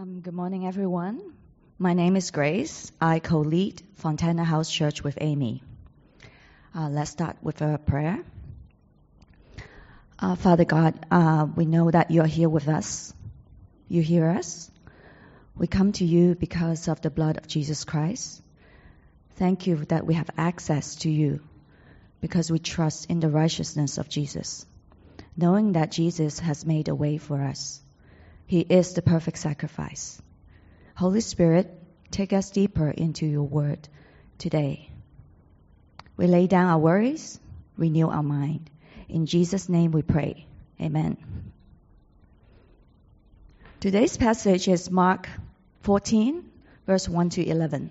Good morning, everyone. My name is Grace. I co-lead Fontana House Church with Amy. Let's start with a prayer. Father God, we know that you are here with us. You hear us. We come to you because of the blood of Jesus Christ. Thank you that we have access to you because we trust in the righteousness of Jesus, knowing that Jesus has made a way for us. He is the perfect sacrifice. Holy Spirit, take us deeper into your word today. We lay down our worries, renew our mind. In Jesus' name we pray. Amen. Today's passage is Mark 14, verse 1 to 11.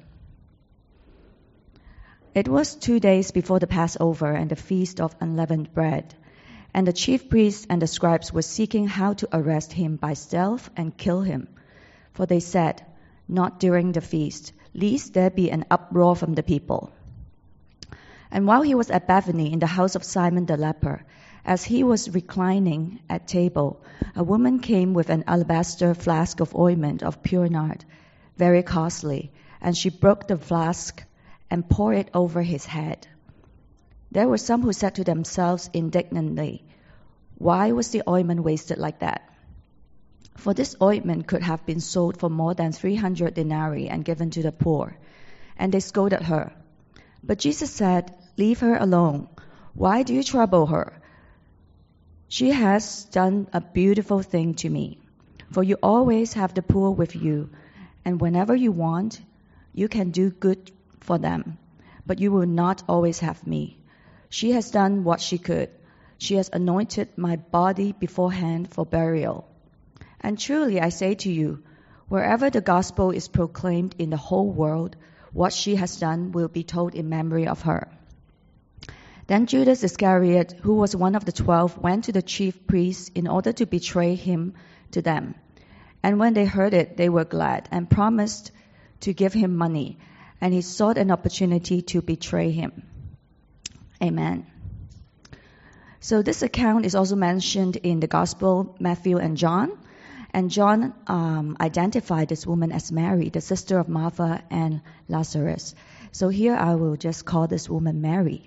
It was 2 days before the Passover and the Feast of Unleavened Bread. And the chief priests and the scribes were seeking how to arrest him by stealth and kill him. For they said, "Not during the feast, lest there be an uproar from the people." And while he was at Bethany in the house of Simon the leper, as he was reclining at table, a woman came with an alabaster flask of ointment of pure nard, very costly, and she broke the flask and poured it over his head. There were some who said to themselves indignantly, "Why was the ointment wasted like that?" For this ointment could have been sold for more than 300 denarii and given to the poor. And they scolded her. But Jesus said, "Leave her alone. Why do you trouble her? She has done a beautiful thing to me. For you always have the poor with you, and whenever you want, you can do good for them. But you will not always have me. She has done what she could. She has anointed my body beforehand for burial. And truly I say to you, wherever the gospel is proclaimed in the whole world, what she has done will be told in memory of her." Then Judas Iscariot, who was one of the 12, went to the chief priests in order to betray him to them. And when they heard it, they were glad and promised to give him money. And he sought an opportunity to betray him. Amen. So this account is also mentioned in the Gospel, Matthew and John. And John identified this woman as Mary, the sister of Martha and Lazarus. So here I will just call this woman Mary.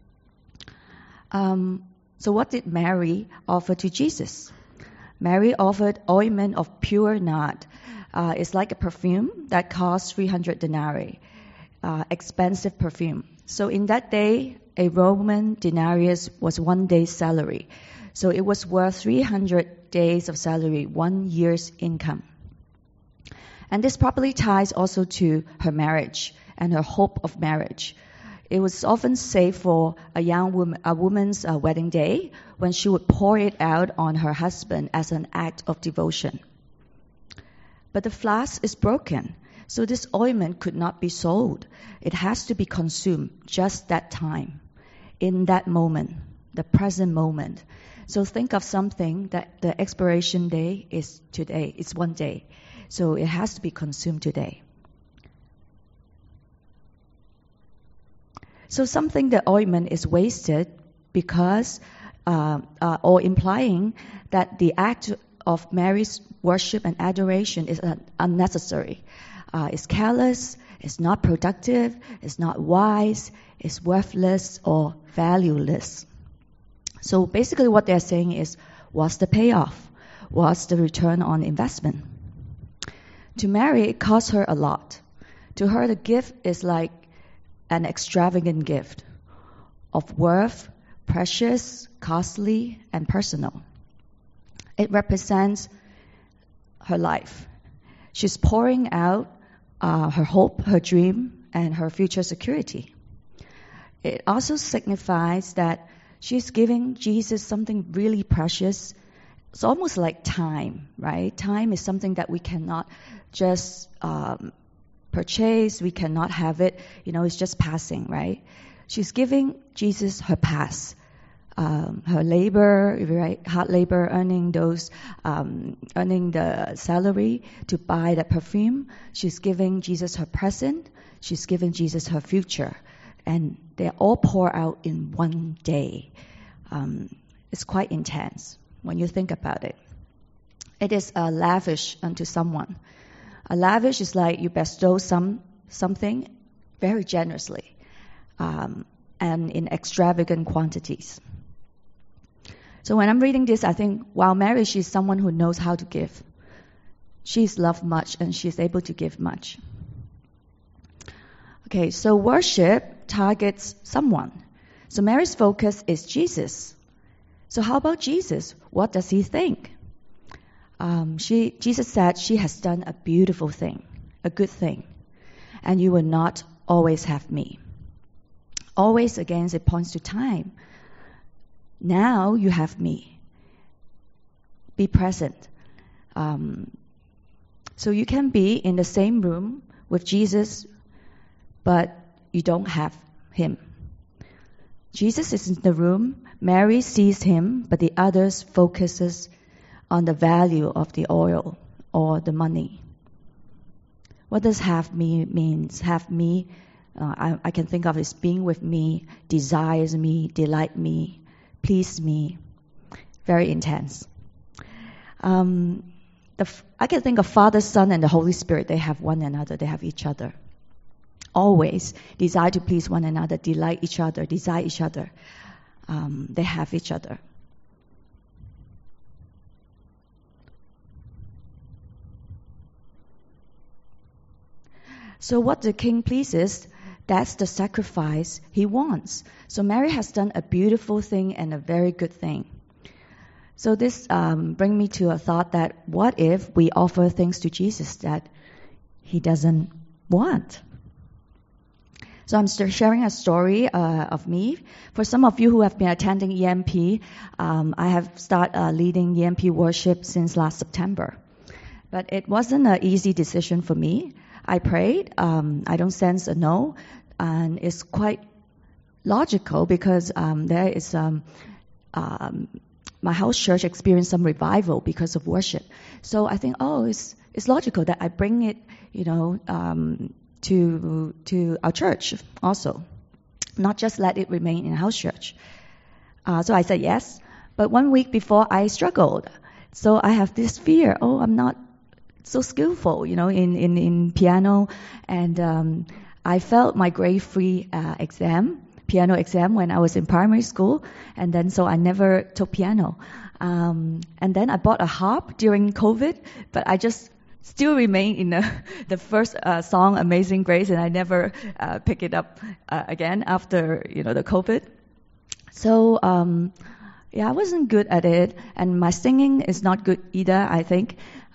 So what did Mary offer to Jesus? Mary offered ointment of pure nard. It's like a perfume that costs 300 denarii, expensive perfume. So in that day, a Roman denarius was 1 day's salary. So it was worth 300 days of salary, 1 year's income. And this probably ties also to her marriage and her hope of marriage. It was often saved for a woman's wedding day when she would pour it out on her husband as an act of devotion. But the flask is broken. So this ointment could not be sold. It has to be consumed just that time, in that moment, the present moment. So think of something that the expiration day is today. It's 1 day. So it has to be consumed today. So something, the ointment is wasted because, or implying that the act of Mary's worship and adoration is unnecessary. It's careless, it's not productive, it's not wise, it's worthless or valueless. So basically what they're saying is, what's the payoff? What's the return on investment? To Mary, it cost her a lot. To her, the gift is like an extravagant gift of worth, precious, costly, and personal. It represents her life. She's pouring out her hope, her dream, and her future security. It also signifies that she's giving Jesus something really precious. It's almost like time, right? Time is something that we cannot just purchase. We cannot have it. It's just passing, right? She's giving Jesus her past. Her labor, right, hard labor, earning the salary to buy the perfume. She's giving Jesus her present. She's giving Jesus her future. And they all pour out in 1 day. It's quite intense when you think about it. It is lavish unto someone. Lavish is like you bestow something very generously and in extravagant quantities. So when I'm reading this, I think, wow, Mary, she's someone who knows how to give. She's loved much and she's able to give much. Okay, so worship targets someone. So Mary's focus is Jesus. So how about Jesus? What does he think? Jesus said she has done a beautiful thing, a good thing, and you will not always have me. Always, again, it points to time. Now you have me. Be present. So you can be in the same room with Jesus, but you don't have him. Jesus is in the room. Mary sees him, but the others focuses on the value of the oil or the money. What does have me means? Have me, I can think of as being with me, desires me, delight me, please me. Very intense. I can think of Father, Son, and the Holy Spirit. They have one another. They have each other. Always desire to please one another, delight each other, desire each other. They have each other. So what the king pleases, that's the sacrifice he wants. So Mary has done a beautiful thing and a very good thing. So this brings me to a thought that what if we offer things to Jesus that he doesn't want? So I'm sharing a story of me. For some of you who have been attending EMP, I have started leading EMP worship since last September. But it wasn't an easy decision for me. I prayed. I don't sense a no. And it's quite logical because there is my house church experienced some revival because of worship. So I think, it's logical that I bring it, to our church also, not just let it remain in house church. So I said yes. But 1 week before, I struggled. So I have this fear. I'm not so skillful, in piano, and I failed my grade 3 piano exam when I was in primary school, and then so I never took piano. And then I bought a harp during COVID, but I just still remain in the first song, Amazing Grace, and I never pick it up again after the COVID. So I wasn't good at it, and my singing is not good either, I think.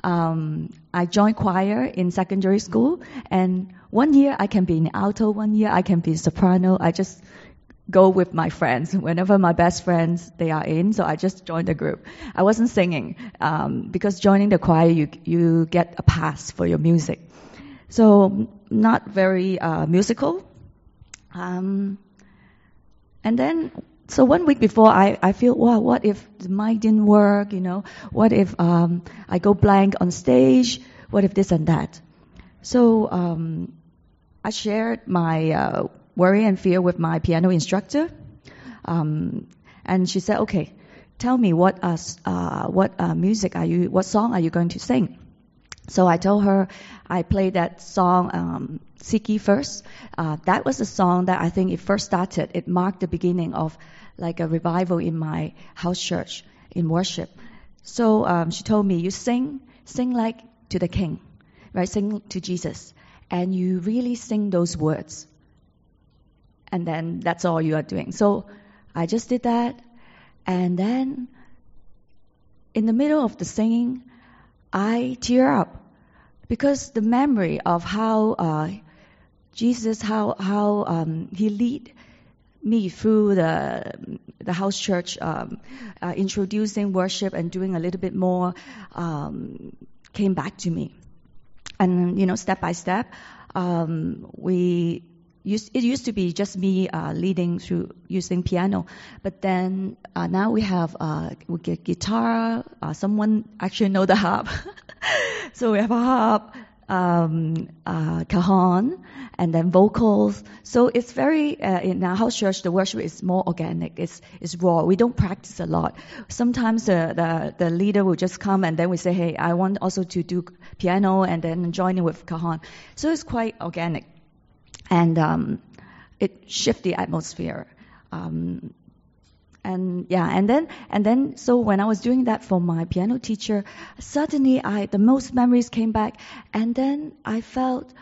I joined choir in secondary school, and 1 year I can be in alto, 1 year I can be in soprano. I just go with my friends. Whenever my best friends, they are in, so I just joined the group. I wasn't singing, because joining the choir, you get a pass for your music. So not very musical. And then, so 1 week before, I feel, wow, what if the mic didn't work, What if I go blank on stage? What if this and that? So I shared my worry and fear with my piano instructor. And she said, okay, tell me what song are you going to sing? So I told her I played that song, Seek Ye First. That was a song that I think it first started. It marked the beginning of like a revival in my house church in worship. So she told me, you sing like to the King, right? Sing to Jesus. And you really sing those words. And then that's all you are doing. So I just did that. And then in the middle of the singing, I tear up because the memory of how Jesus, how he lead me through the house church, introducing worship and doing a little bit more, came back to me. And step by step, it used to be just me leading through using piano, but then now we get guitar. Someone actually know the harp, so we have a harp, cajon, and then vocals. So it's very, in our house church, the worship is more organic. It's raw. We don't practice a lot. Sometimes the leader will just come and then we say, hey, I want also to do piano and then join in with cajon. So it's quite organic. And it shifts the atmosphere. And then, so when I was doing that for my piano teacher, suddenly the most memories came back, and then I felt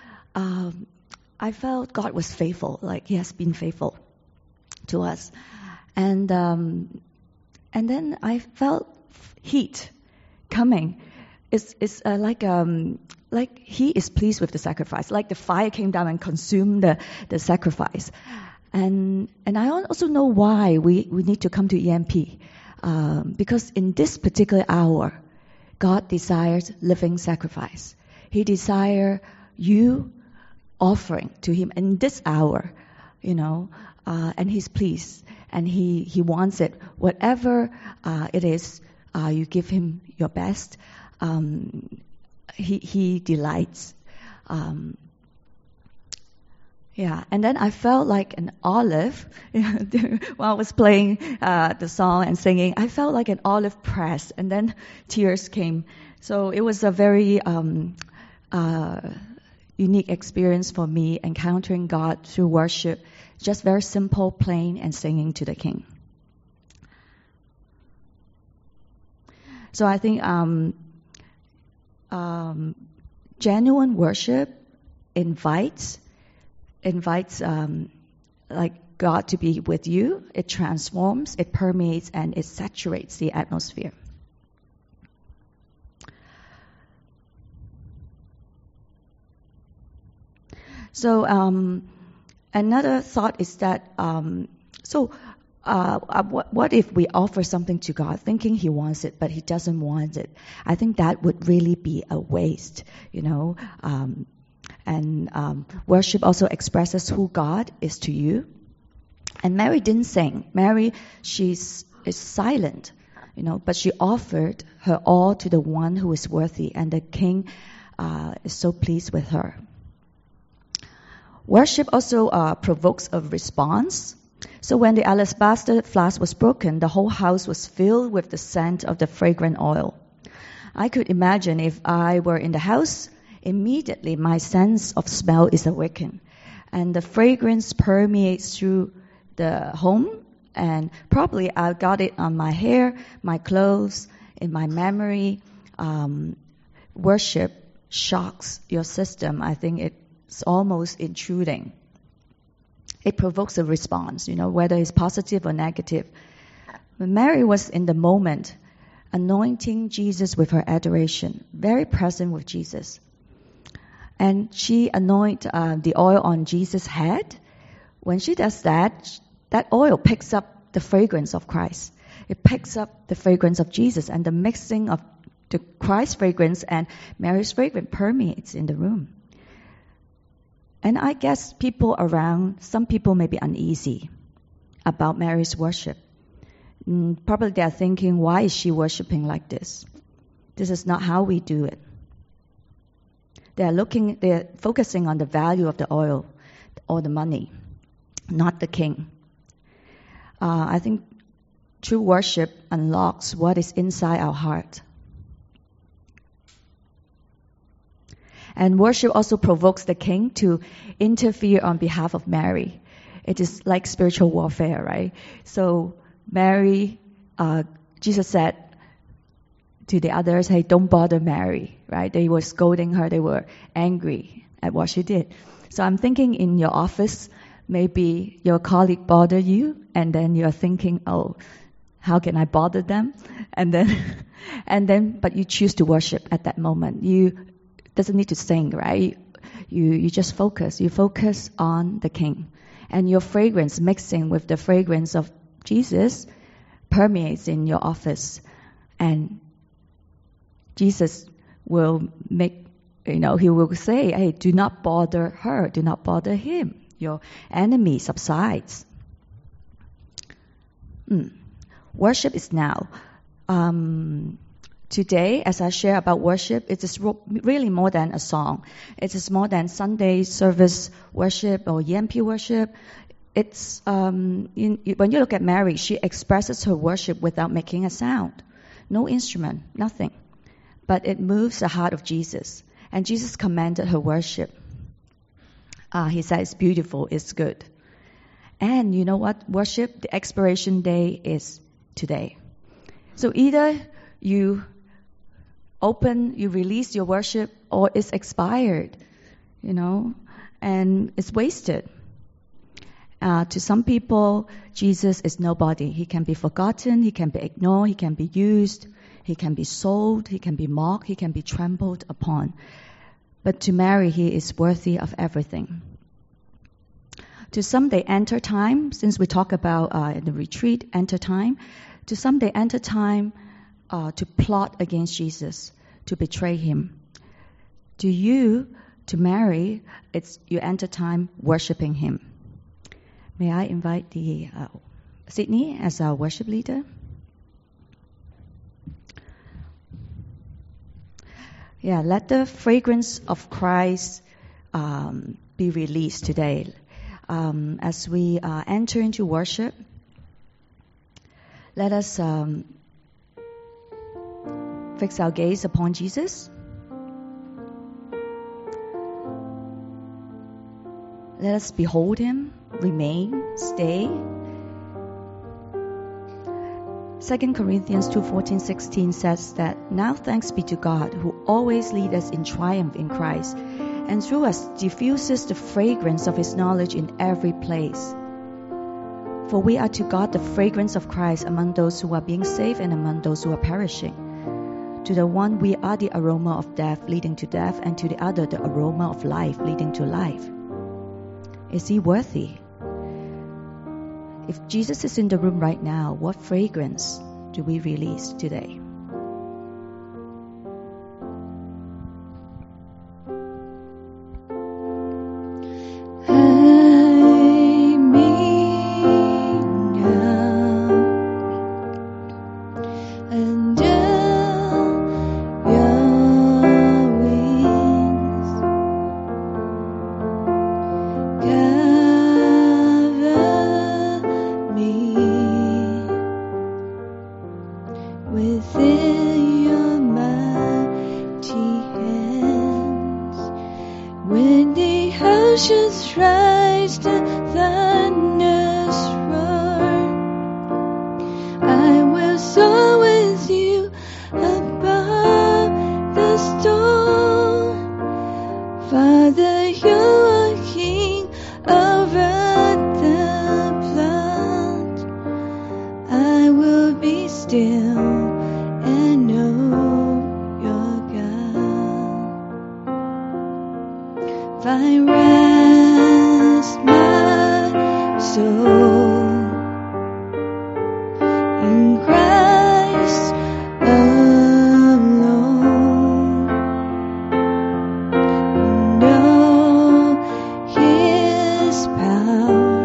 God was faithful, like He has been faithful to us, and then I felt heat coming. It's like He is pleased with the sacrifice, like the fire came down and consumed the sacrifice. And I also know why we need to come to EMP. Because in this particular hour, God desires living sacrifice. He desires you offering to Him in this hour, and He's pleased. And He wants it. Whatever it is, you give Him your best. He delights. Yeah, and then I felt like an olive while I was playing the song and singing. I felt like an olive pressed, and then tears came. So it was a very unique experience for me, encountering God through worship, just very simple, plain, and singing to the King. So I think genuine worship invites like God to be with you. It transforms, it permeates, and it saturates the atmosphere. So another thought is that what if we offer something to God thinking He wants it, but He doesn't want it? I think that would really be a waste, And worship also expresses who God is to you. And Mary didn't sing. Mary, is silent, but she offered her all to the one who is worthy, and the King is so pleased with her. Worship also provokes a response. So when the alabaster flask was broken, the whole house was filled with the scent of the fragrant oil. I could imagine if I were in the house, immediately my sense of smell is awakened, and the fragrance permeates through the home, and probably I got it on my hair, my clothes, in my memory. Worship shocks your system. I think it's almost intruding. It provokes a response, whether it's positive or negative. When Mary was in the moment, anointing Jesus with her adoration, very present with Jesus. And she anointed the oil on Jesus' head. When she does that, that oil picks up the fragrance of Christ. It picks up the fragrance of Jesus, and the mixing of the Christ fragrance and Mary's fragrance permeates in the room. And I guess some people may be uneasy about Mary's worship. Probably they are thinking, why is she worshiping like this? This is not how we do it. They're focusing on the value of the oil or the money, not the King. I think true worship unlocks what is inside our heart. And worship also provokes the King to interfere on behalf of Mary. It is like spiritual warfare, right? So Mary, Jesus said to the others, hey, don't bother Mary, right? They were scolding her. They were angry at what she did. So I'm thinking in your office, maybe your colleague bothered you, and then you're thinking, oh, how can I bother them? And then, but you choose to worship at that moment. You doesn't need to sing, right? You just focus. You focus on the King. And your fragrance mixing with the fragrance of Jesus permeates in your office. And Jesus will he will say, hey, do not bother her. Do not bother him. Your enemy subsides. Worship is now. today, as I share about worship, it is really more than a song. It is more than Sunday service worship or EMP worship. It's when you look at Mary, she expresses her worship without making a sound, no instrument, nothing. But it moves the heart of Jesus, and Jesus commanded her worship. He said, "It's beautiful, it's good." And you know what? Worship, the expiration day is today. So either you release your worship, or it's expired, and it's wasted. To some people, Jesus is nobody. He can be forgotten, he can be ignored, he can be used, he can be sold, he can be mocked, he can be trampled upon. But to Mary, he is worthy of everything. To some, they enter time, since we talk about in the retreat, enter time. To some, they enter time to plot against Jesus, to betray him. To you, to Mary, you enter time worshiping him. May I invite the Sydney as our worship leader? Yeah, let the fragrance of Christ be released today. As we enter into worship, let us fix our gaze upon Jesus. Let us behold him, remain, stay. 2 Corinthians 2:14-16 says that, "Now thanks be to God, who always leads us in triumph in Christ, and through us diffuses the fragrance of his knowledge in every place. For we are to God the fragrance of Christ among those who are being saved and among those who are perishing. To the one we are the aroma of death leading to death, and to the other the aroma of life leading to life." Is he worthy? If Jesus is in the room right now, what fragrance do we release today? Within your mighty hands, when the oceans rise, the thunders roar, I will soar with you above the storm. Father, you are King over the flood. I will be still and know you're God. Find rest, my soul, in Christ alone. Know his power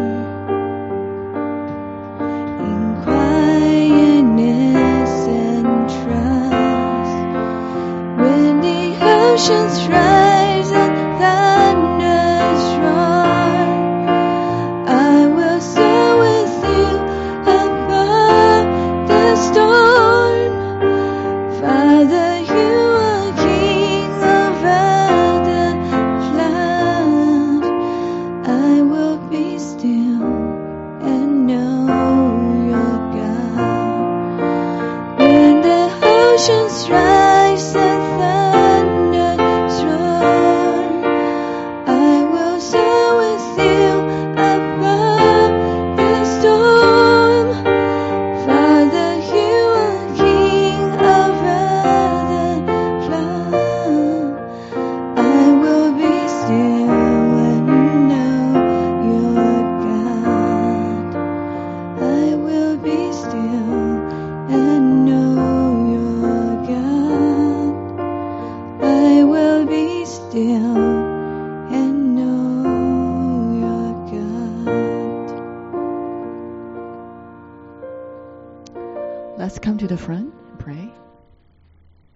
in quietness and trust. When the oceans rise and thunders roar, I will soar with you above the storm. Father, you are King over the flood. I will be still and know you're God. When the oceans rise and thunders roar, I will soar with you above the storm. Father, you are King over the flood. I will be still and know you're God. I will be still and know you're God. I will be still and know you're God. Let's come to the front and pray.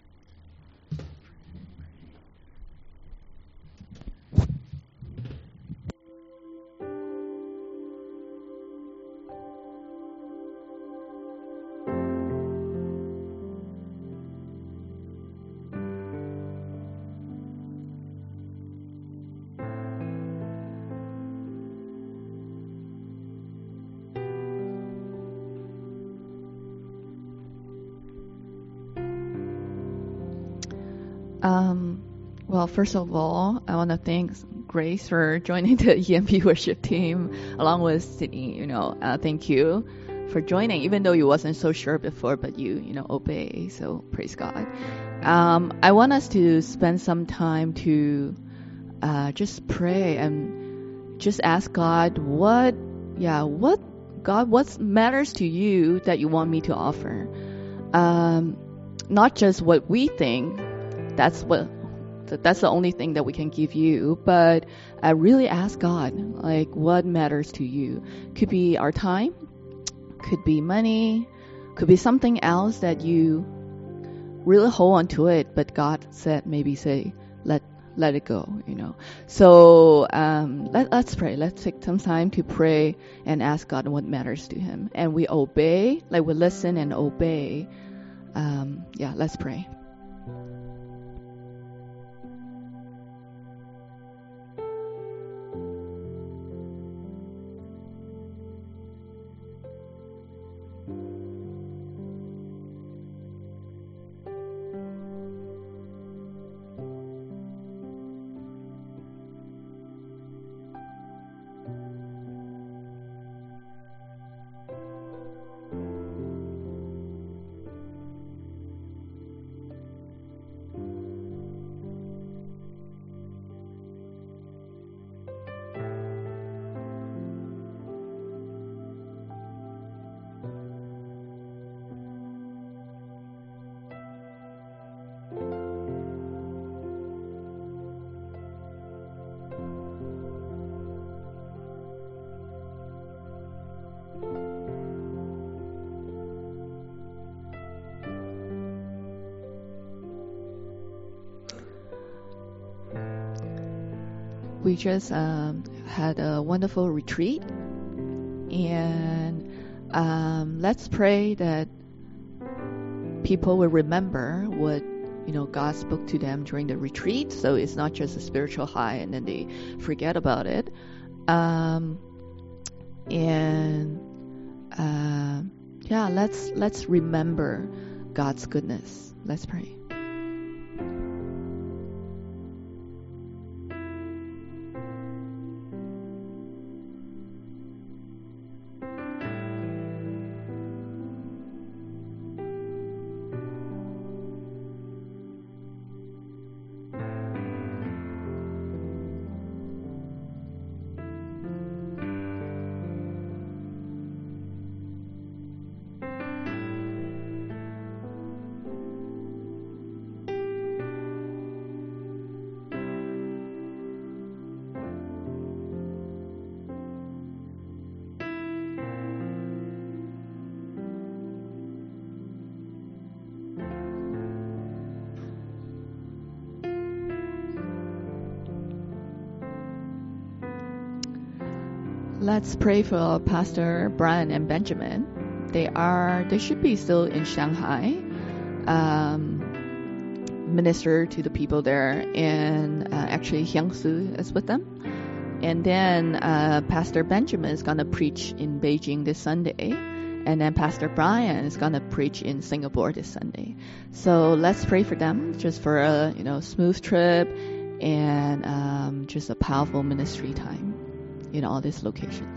Well, first of all, I want to thank Grace for joining the EMP worship team along with Sydney. Thank you for joining, even though you wasn't so sure before, but you obey. So praise God. I want us to spend some time to just pray and just ask God what matters to you that you want me to offer. Not just what we think. That's the only thing that we can give you, but I really ask God, like, what matters to you? Could be our time, could be money, could be something else that you really hold on to it, but God said, maybe say, let it go, So let's pray. Let's take some time to pray and ask God what matters to Him. And we obey, like we listen and obey. Let's pray. We just had a wonderful retreat, and let's pray that people will remember what God spoke to them during the retreat. So it's not just a spiritual high and then they forget about it. Let's remember God's goodness. Let's pray. Let's pray for Pastor Brian and Benjamin. They should be still in Shanghai, minister to the people there, and actually Hyangsu is with them. And then Pastor Benjamin is gonna preach in Beijing this Sunday, and then Pastor Brian is gonna preach in Singapore this Sunday. So let's pray for them, just for a smooth trip and just a powerful ministry time in all these locations.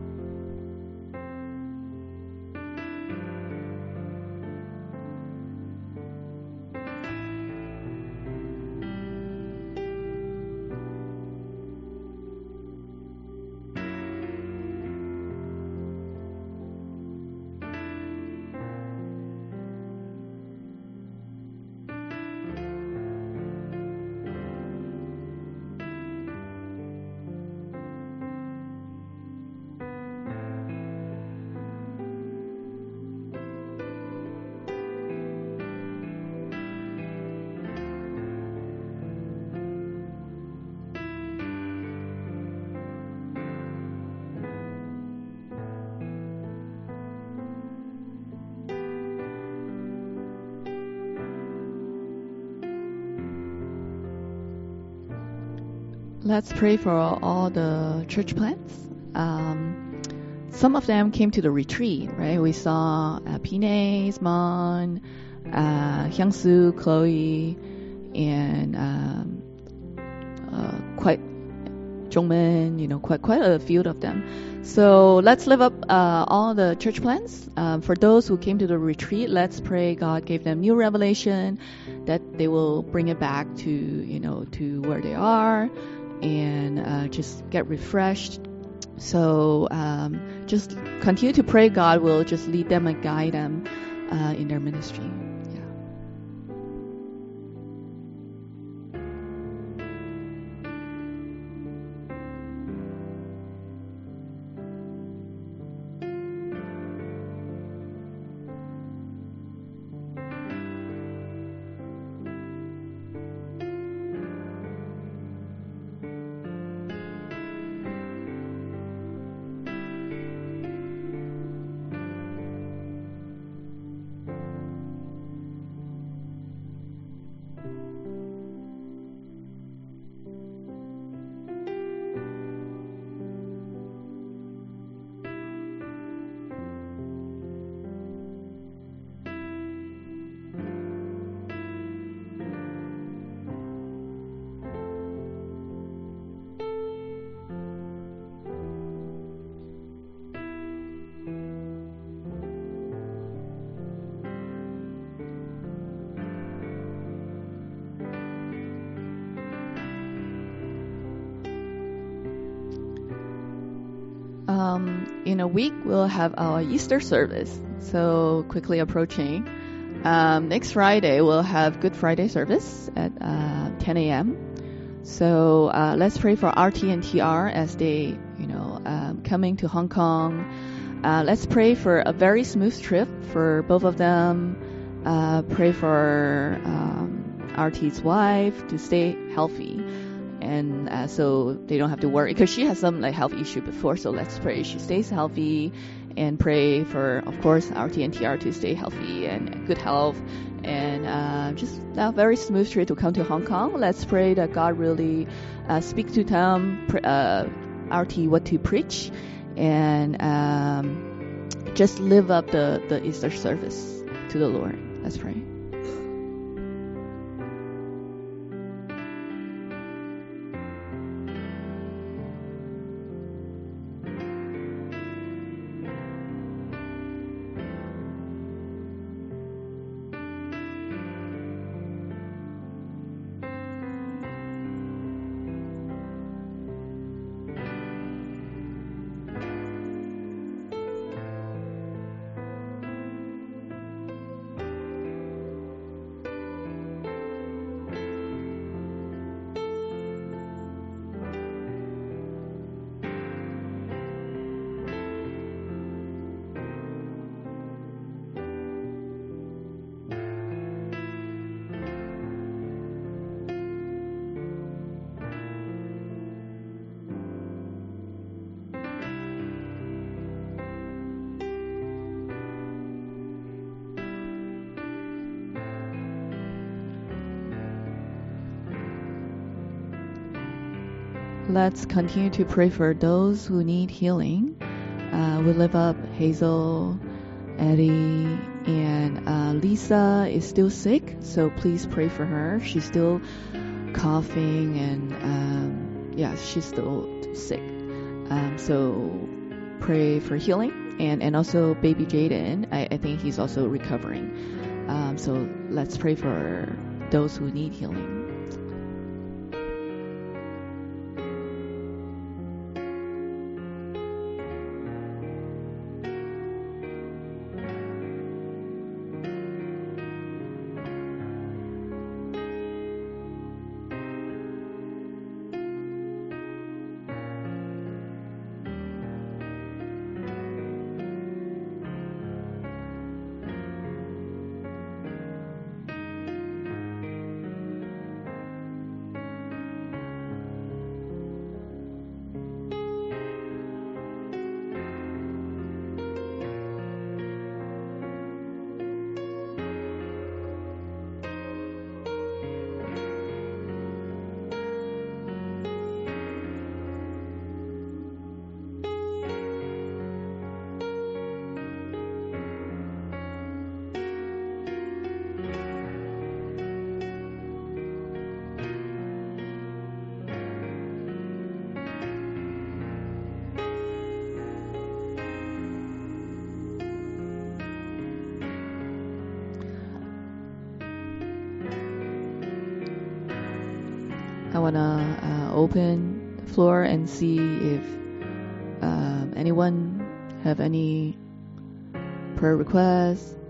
Let's pray for all the church plants. Some of them came to the retreat, right? We saw Pines, Mon, Hyangsu, Chloe, and quite Zhongmen, quite a few of them. So let's live up all the church plans. For those who came to the retreat, let's pray God gave them new revelation, that they will bring it back to where they are, and just get refreshed. So just continue to pray God will just lead them and guide them in their ministry. In a week, we'll have our Easter service. So quickly approaching. Next Friday, we'll have Good Friday service at 10 a.m. So let's pray for RT and TR as they, coming to Hong Kong. Let's pray for a very smooth trip for both of them. Pray for RT's wife to stay healthy. And so they don't have to worry, because she has some health issue before. So let's pray she stays healthy, and pray for, of course, RT and TR to stay healthy and good health, and just a very smooth trip to come to Hong Kong. Let's pray that God really speak to them, RT what to preach, and just live up the Easter service to the Lord. Let's pray. Let's continue to pray for those who need healing. We lift up Hazel, Eddie, and Lisa is still sick, so please pray for her. She's still coughing, and she's still sick. So pray for healing, and also baby Jaden. I think he's also recovering. So let's pray for those who need healing. want to open the floor and see if anyone have any prayer requests